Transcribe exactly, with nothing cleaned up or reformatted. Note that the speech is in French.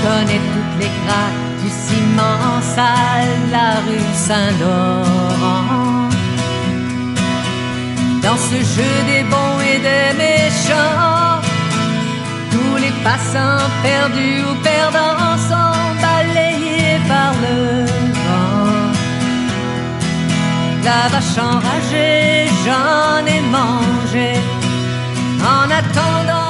connais toutes les craques du ciment sale, la rue Saint-Laurent. Dans ce jeu des bons et des méchants, tous les passants perdus ou perdants sont balayés par le vent. La vache enragée, j'en ai mangé en attendant